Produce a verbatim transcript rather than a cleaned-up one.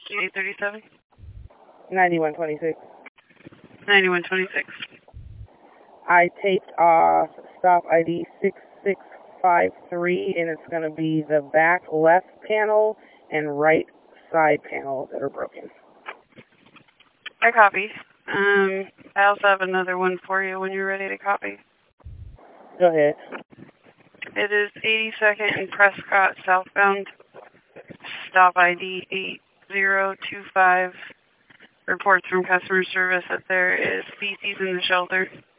eight thirty-seven? ninety-one twenty-six. ninety-one twenty-six. I taped off stop I D six six five three, and it's going to be the back left panel and right side panel that are broken. I copy. Um, I also have another one for you when you're ready to copy. Go ahead. It is eighty-second and Prescott southbound. Stop I D eight zero two five. Reports from customer service that there is feces in the shelter.